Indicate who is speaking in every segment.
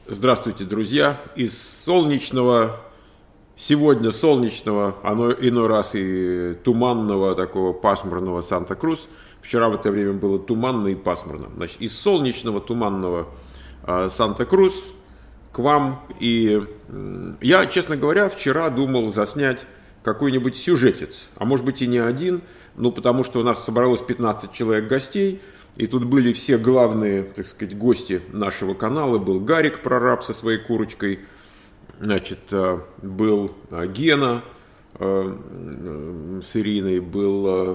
Speaker 1: Здравствуйте, друзья! Из солнечного, сегодня солнечного, иной раз и туманного, такого пасмурного Санта-Крус. Вчера в это время было туманно и пасмурно. Значит, из солнечного, туманного Санта-Крус к вам. И я, честно говоря, вчера думал заснять какой-нибудь сюжетец, а может быть и не один, потому что у нас собралось 15 человек гостей. И тут были все главные, так сказать, гости нашего канала. Был Гарик, прораб со своей курочкой. Значит, был Гена с Ириной. Был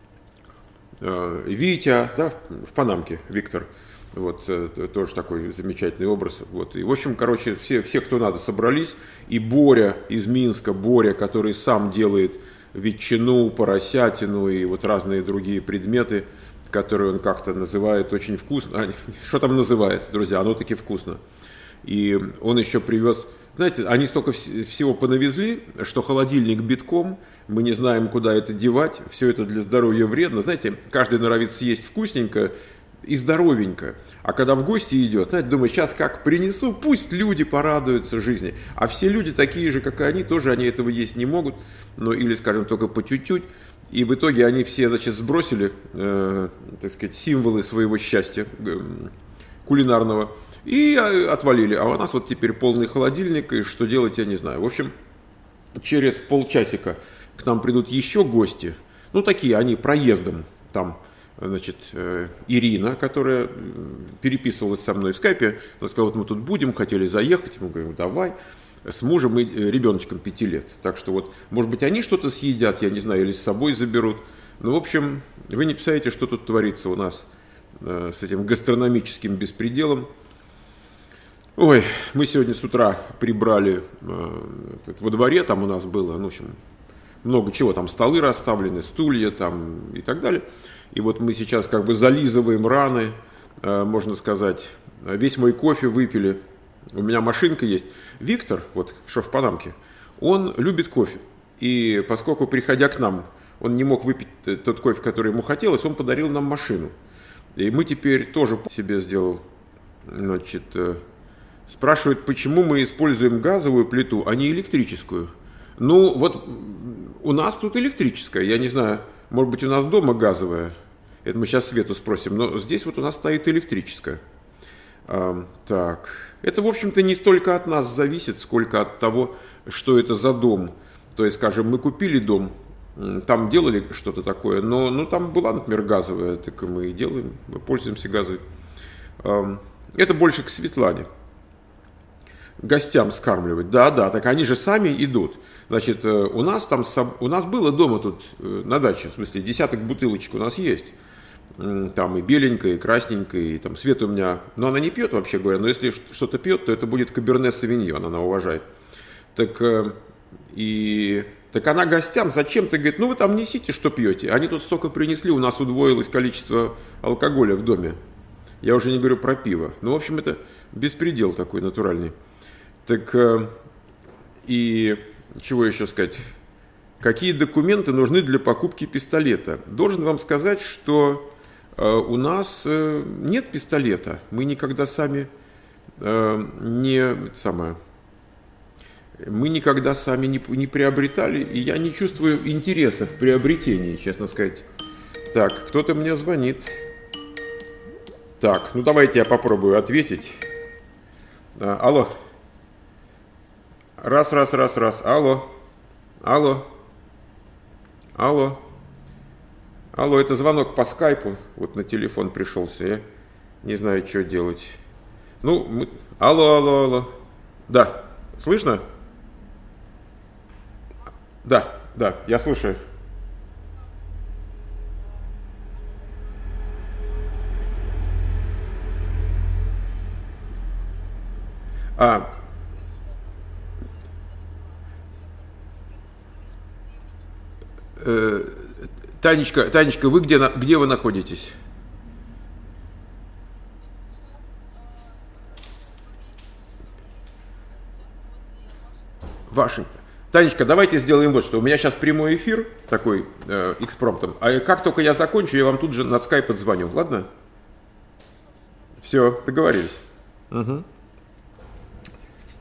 Speaker 1: Витя, да, в Панамке, Виктор. Вот, тоже такой замечательный образ. Вот. И, в общем, короче, все, кто надо, собрались. И Боря из Минска, Боря, который сам делает ветчину, поросятину и вот разные другие предметы, который он как-то называет очень вкусно. Что там называет, друзья? Оно таки вкусно. И он еще привез... Знаете, они столько всего понавезли, что холодильник битком, мы не знаем, куда это девать, все это для здоровья вредно. Знаете, каждый норовит съесть вкусненько и здоровенько. А когда в гости идет, знаете, думаю, сейчас как принесу, пусть люди порадуются жизни. А все люди такие же, как и они, тоже они этого есть не могут, ну или, скажем, только по чуть-чуть. И в итоге они все, значит, сбросили, так сказать, символы своего счастья кулинарного и отвалили. А у нас вот теперь полный холодильник, и что делать, я не знаю. В общем, через полчасика к нам придут еще гости. Ну, такие, они проездом. Там, значит, Ирина, которая переписывалась со мной в скайпе, она сказала, вот мы тут будем, хотели заехать. Мы говорим, давай. С мужем и ребеночком 5 лет. Так что вот, может быть, они что-то съедят, я не знаю, или с собой заберут. Ну, в общем, вы не представляете, что тут творится у нас с этим гастрономическим беспределом. Ой, мы сегодня с утра прибрали во дворе, там у нас было, ну, в общем, много чего, там столы расставлены, стулья там и так далее. И вот мы сейчас как бы зализываем раны, можно сказать, весь мой кофе выпили. У меня машинка есть. Виктор, вот, что в Панамке, он любит кофе. И поскольку, приходя к нам, он не мог выпить тот кофе, который ему хотелось, он подарил нам машину. И мы теперь тоже себе сделал, значит, спрашивают, почему мы используем газовую плиту, а не электрическую. Ну, вот у нас тут электрическая, я не знаю, может быть, у нас дома газовая. Это мы сейчас Свету спросим, но здесь вот у нас стоит электрическая. Так, это, в общем-то, не столько от нас зависит, сколько от того, что это за дом. То есть, скажем, мы купили дом, там делали что-то такое, но там была, например, газовая, так и мы и делаем, мы пользуемся газовой. Это больше к Светлане. Гостям скармливать. Да, так они же сами идут. Значит, у нас было дома тут на даче, в смысле, десяток бутылочек у нас есть. Там и беленькая, и красненькая, и там Света у меня, но она не пьет, вообще говоря, но если что-то пьет, то это будет Каберне Савиньон, она уважает. Так она гостям зачем-то говорит, ну вы там несите, что пьете. Они тут столько принесли, у нас удвоилось количество алкоголя в доме. Я уже не говорю про пиво. Ну, в общем, это беспредел такой натуральный. Так, и чего еще сказать? Какие документы нужны для покупки пистолета? Должен вам сказать, что у нас нет пистолета. Мы никогда сами не приобретали, и я не чувствую интереса в приобретении, честно сказать. Так, кто-то мне звонит. Так, ну давайте я попробую ответить. Алло. Раз. Алло, это звонок по скайпу. Вот на телефон пришелся. Я не знаю, что делать. Ну, алло. Да, слышно? Да, я слушаю. Танечка, вы где вы находитесь? Вашингтон. Танечка, давайте сделаем вот что. У меня сейчас прямой эфир такой экспромтом. А как только я закончу, я вам тут же на скайп отзвоню. Ладно? Все, договорились. Угу.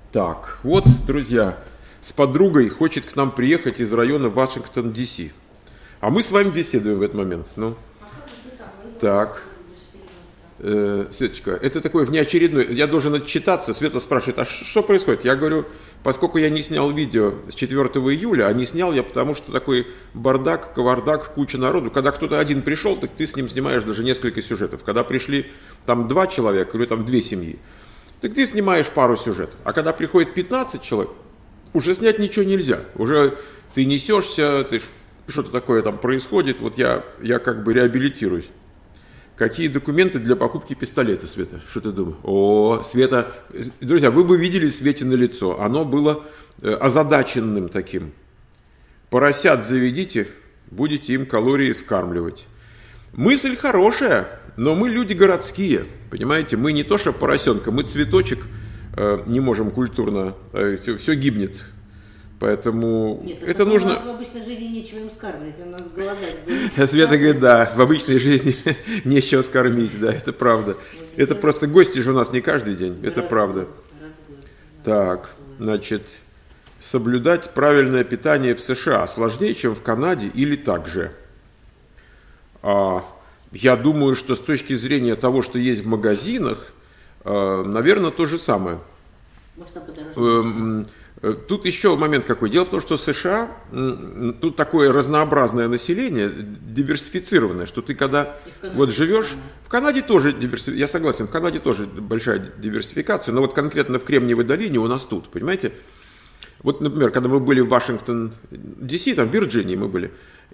Speaker 1: Так, вот, друзья, с подругой хочет к нам приехать из района Вашингтон, Ди-Си. А мы с вами беседуем в этот момент. Ну, так. Светочка, это такое внеочередное, я должен отчитаться. Света спрашивает, а что происходит? Я говорю, поскольку я не снял видео с 4 июля, а не снял я, потому что такой бардак, кавардак, куча народу. Когда кто-то один пришел, так ты с ним снимаешь даже несколько сюжетов. Когда пришли там 2 человека или там 2 семьи, так ты снимаешь пару сюжетов. А когда приходит 15 человек, уже снять ничего нельзя. Уже ты несешься, что-то такое там происходит, вот я как бы реабилитируюсь. Какие документы для покупки пистолета, Света? Что ты думаешь? О, Света, друзья, вы бы видели Свете на лицо. Оно было озадаченным таким. Поросят заведите, будете им калории скармливать. Мысль хорошая, но мы люди городские. Понимаете, мы не то что поросенка, мы цветочек не можем культурно, все гибнет. Поэтому
Speaker 2: нет,
Speaker 1: это нужно...
Speaker 2: У нас в обычной жизни нечего им скармливать, у нас голодать будет.
Speaker 1: Света говорит, да, в обычной жизни нечего скормить, да, это правда. Это просто гости же у нас не каждый день, это правда. Так, значит, соблюдать правильное питание в США сложнее, чем в Канаде или так же? Я думаю, что с точки зрения того, что есть в магазинах, наверное, то же самое.
Speaker 2: Может, там подорожнее.
Speaker 1: Тут еще момент какой. Дело в том, что США, тут такое разнообразное население, диверсифицированное, что ты когда вот живешь, в Канаде тоже диверсификация, я согласен, в Канаде тоже большая диверсификация, но вот конкретно в Кремниевой долине у нас тут, понимаете? Вот, например, когда мы были в Вашингтон, Ди-Си, там в Вирджинии мы были,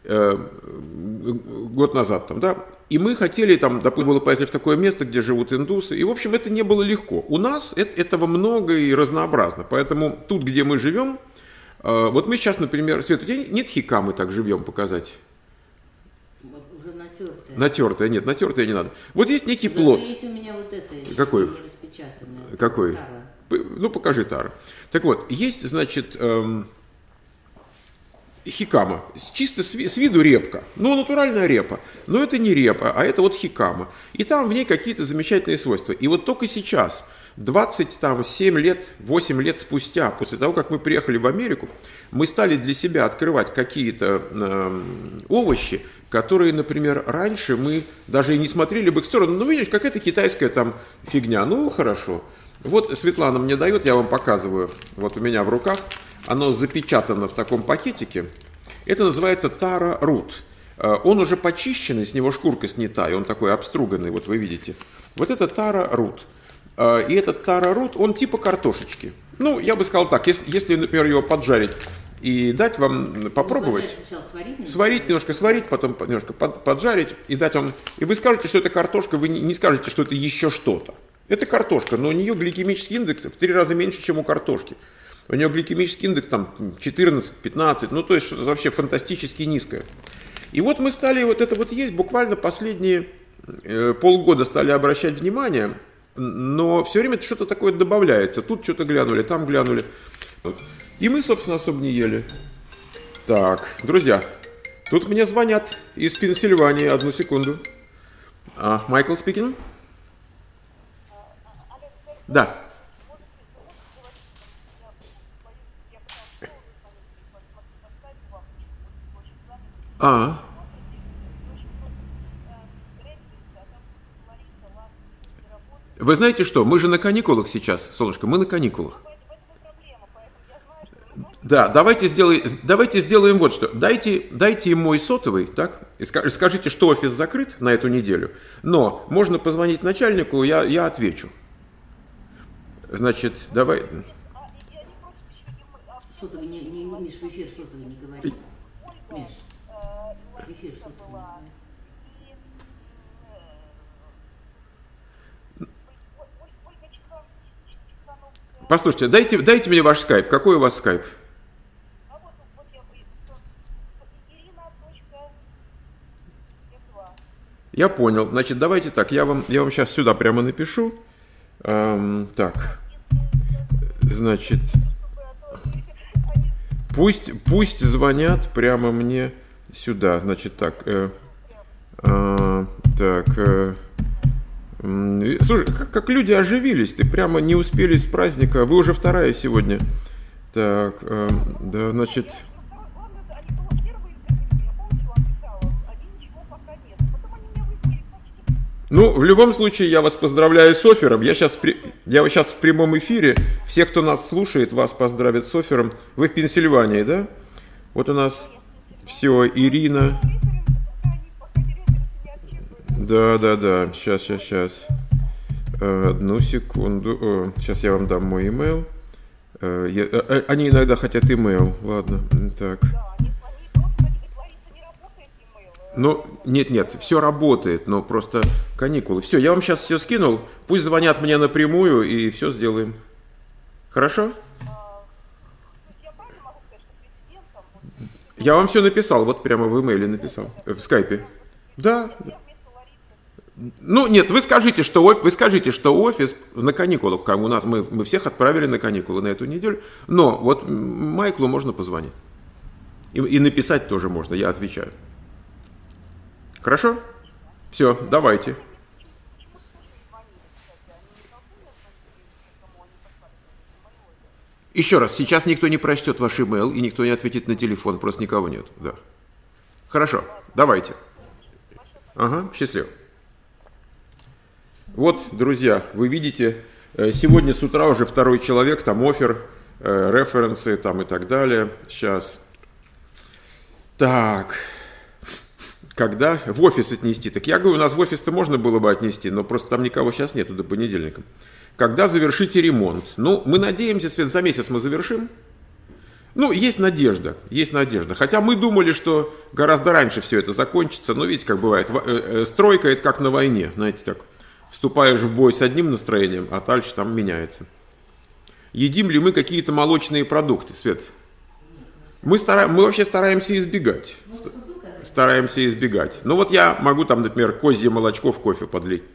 Speaker 1: год назад там, да, и мы хотели там, допустим, было поехать в такое место, где живут индусы, и, в общем, это не было легко. У нас этого много и разнообразно, поэтому тут, где мы живем, вот мы сейчас, например, Свет, у тебя нет хика, мы так живем показать?
Speaker 2: Уже натертая.
Speaker 1: Натертая, нет, натертая не надо. Вот есть некий плод.
Speaker 2: Есть у меня вот это еще
Speaker 1: какой?
Speaker 2: Не распечатанное.
Speaker 1: Какой?
Speaker 2: Тара.
Speaker 1: Ну, покажи, Тара. Так вот, есть, значит, хикама. Чисто с виду репка. Ну, натуральная репа. Но это не репа, а это вот хикама. И там в ней какие-то замечательные свойства. И вот только сейчас, 27 лет, 8 лет спустя, после того, как мы приехали в Америку, мы стали для себя открывать какие-то овощи, которые, например, раньше мы даже и не смотрели бы в сторону. Ну, видишь, какая-то китайская там фигня. Ну, хорошо. Вот Светлана мне дает, я вам показываю. Вот у меня в руках. Оно запечатано в таком пакетике. Это называется Tara Root. Он уже почищенный, с него шкурка снята, и он такой обструганный, вот вы видите. Вот это Tara Root. И этот Tara Root, он типа картошечки. Ну, я бы сказал так, если, например, его поджарить и дать вам попробовать. Сварить, немножко сварить, потом немножко поджарить и дать вам. И вы скажете, что это картошка, вы не скажете, что это еще что-то. Это картошка, но у нее гликемический индекс в 3 раза меньше, чем у картошки. У него гликемический индекс там 14-15, ну то есть что-то вообще фантастически низкое. И вот мы стали вот это вот есть, буквально последние полгода стали обращать внимание, но все время что-то такое добавляется. Тут что-то глянули, там глянули. И мы, собственно, особо не ели. Так, друзья, тут мне звонят из Пенсильвании, одну секунду. Майкл speaking? Да. Вы знаете что, мы же на каникулах сейчас, солнышко, мы на каникулах. Да, давайте сделаем вот что. Дайте им мой сотовый, так? И скажите, что офис закрыт на эту неделю. Но можно позвонить начальнику, я отвечу. Значит, давай.
Speaker 2: Сотовый Миш, в эфир сотовый не говори. Миш, в эфир сотовый не говори.
Speaker 1: Послушайте, дайте мне ваш скайп. Какой у вас скайп? Я понял. Значит, давайте так. Я вам сейчас сюда прямо напишу. Так. Значит, пусть звонят прямо мне сюда. Значит, так. Слушай, как люди оживились, ты прямо не успели с праздника, вы уже вторая сегодня. Так, да, значит... Ну, в любом случае, я вас поздравляю с оффером. Я сейчас в прямом эфире. Все, кто нас слушает, вас поздравят с оффером. Вы в Пенсильвании, да? Вот у нас все, Ирина. Да. Сейчас. Одну секунду. Сейчас я вам дам мой имейл. Они иногда хотят имейл. Ладно, так. Ну, нет, все работает, но просто каникулы. Все, я вам сейчас все скинул. Пусть звонят мне напрямую и все сделаем. Хорошо? Я вам все написал, вот прямо в имейле написал, в скайпе. Да. Ну, нет, вы скажите, что офис на каникулах. У нас мы всех отправили на каникулы на эту неделю. Но вот Майклу можно позвонить. И написать тоже можно, я отвечаю. Хорошо? Все, давайте. Еще раз, сейчас никто не прочтет ваш имейл и никто не ответит на телефон, просто никого нет. Да. Хорошо, давайте. Ага, счастливо. Вот, друзья, вы видите, сегодня с утра уже второй человек, там оффер, референсы там и так далее. Сейчас. Так. Когда в офис отнести? Так я говорю, у нас в офис-то можно было бы отнести, но просто там никого сейчас нету до понедельника. Когда завершите ремонт? Ну, мы надеемся, Свет, за месяц мы завершим. Ну, есть надежда. Хотя мы думали, что гораздо раньше все это закончится. Но видите, как бывает. Стройка – это как на войне. Знаете, так. Вступаешь в бой с одним настроением, а дальше там меняется. Едим ли мы какие-то молочные продукты, Свет? Мы вообще стараемся избегать. Ну вот я могу там, например, козье молочко в кофе подлить.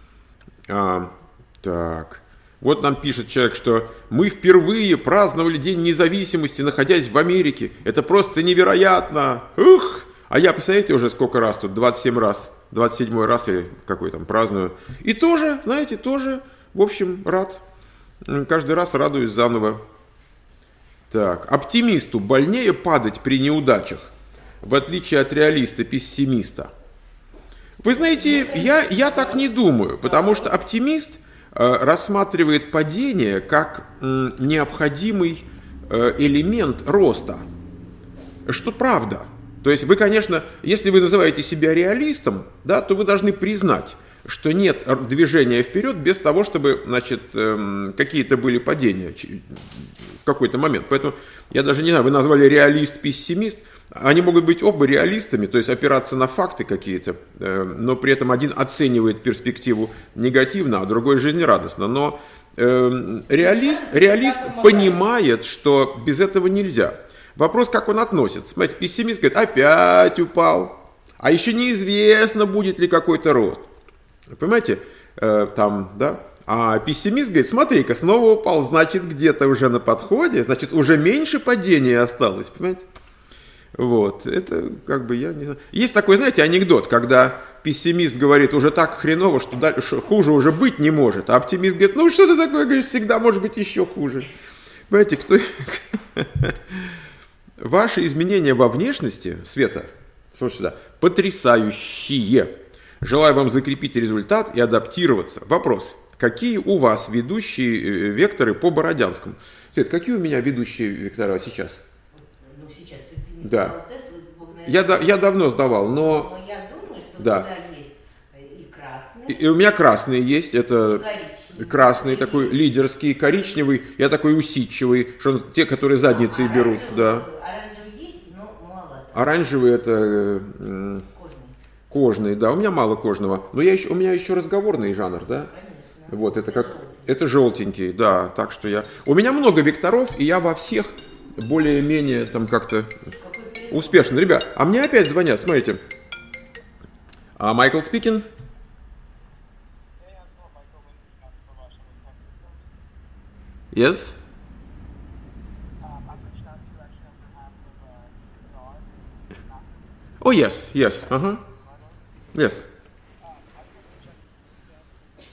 Speaker 1: Так. Вот нам пишет человек, что мы впервые праздновали День независимости, находясь в Америке. Это просто невероятно. Ух! А я, представляете, уже сколько раз тут? 27 раз. 27 раз или какой там праздную. И тоже, знаете, в общем, рад. Каждый раз радуюсь заново. Так. Оптимисту больнее падать при неудачах, в отличие от реалиста-пессимиста. Вы знаете, я так не думаю, потому что оптимист рассматривает падение как необходимый элемент роста. Что правда. То есть вы, конечно, если вы называете себя реалистом, да, то вы должны признать, что нет движения вперед без того, чтобы, значит, какие-то были падения в какой-то момент. Поэтому я даже не знаю, вы назвали реалист-пессимист. Они могут быть оба реалистами, то есть опираться на факты какие-то, но при этом один оценивает перспективу негативно, а другой жизнерадостно. Но реалист понимает, что без этого нельзя. Вопрос, как он относится. Смотрите, пессимист говорит, опять упал, а еще неизвестно, будет ли какой-то рост. Понимаете, там, да? А пессимист говорит, смотри-ка, снова упал, значит, где-то уже на подходе, значит, уже меньше падения осталось, понимаете? Вот, это как бы, я не знаю. Есть такой, знаете, анекдот, когда пессимист говорит, уже так хреново, что дальше, хуже уже быть не может, а оптимист говорит, ну что ты такое говоришь, всегда может быть еще хуже. Понимаете, кто... Ваши изменения во внешности, Света, слушай сюда, потрясающие. Желаю вам закрепить результат и адаптироваться. Вопрос. Какие у вас ведущие векторы по Бородянскому? Свет, какие у меня ведущие вектора сейчас?
Speaker 2: Ну, сейчас ты не
Speaker 1: да.
Speaker 2: Тест,
Speaker 1: я давно сдавал, но...
Speaker 2: Но я думаю, что
Speaker 1: да.
Speaker 2: туда есть и красный.
Speaker 1: И у меня красный есть, это красный такой лидерский, коричневый, я такой усидчивый, что он, те, которые задницей берут, да.
Speaker 2: Оранжевый есть, но маловато.
Speaker 1: Оранжевый это... Кожный, да, у меня мало кожного, но у меня еще разговорный жанр, да?
Speaker 2: Конечно.
Speaker 1: Вот, это как, это желтенький, да, так что у меня много векторов, и я во всех более-менее там как-то успешно. Ребят, а мне опять звонят, смотрите. Майкл speaking. Yes. Oh, yes, yes, uh-huh. Yes.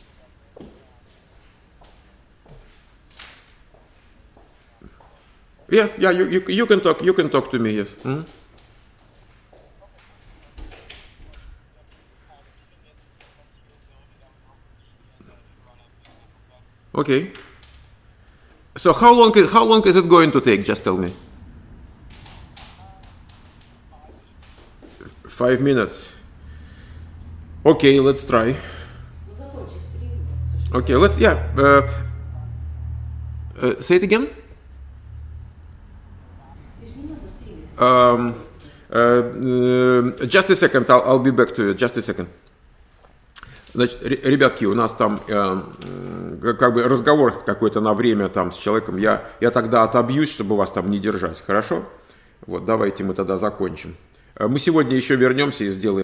Speaker 1: Yeah, yeah, you can talk to me, yes. Okay. So how long is it going to take? Just tell me. 5 minutes. Okay, let's try. Okay, let's, yeah. Say it again. Just a second, I'll be back to you. Just a second. Значит, ребятки, у нас там как бы разговор какой-то на время там с человеком. Я тогда отобьюсь, чтобы вас там не держать. Хорошо? Вот, давайте мы тогда закончим. Мы сегодня еще вернемся и сделаем.